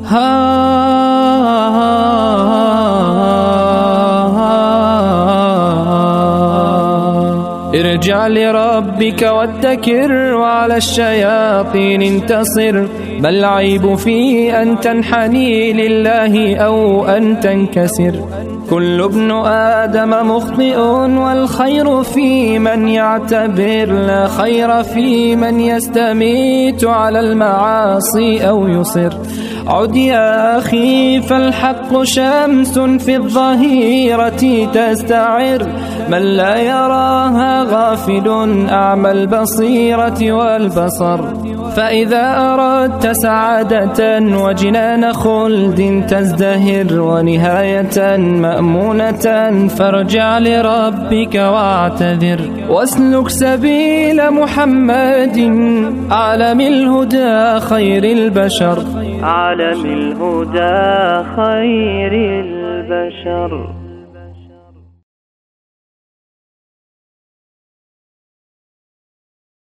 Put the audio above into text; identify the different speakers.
Speaker 1: ارجع لربك وادكر وعلى الشياطين انتصر، ما العيب في أن تنحني لله أو أن تنكسر؟ كل ابن آدم مخطئ والخير في من يعتبر، لا خير في من يستميت على المعاصي أو يصر. عد يا أخي فالحق شمس في الظهيرة تستعر، من لا يراها غافل أعمى البصيرة والبصر. فإذا أردت سعادة وجنان خلد تزدهر ونهاية مأمونة، فارجع لربك واعتذر، واسلك سبيل محمد عالم الهدى خير البشر،
Speaker 2: عالم الهدى خير البشر.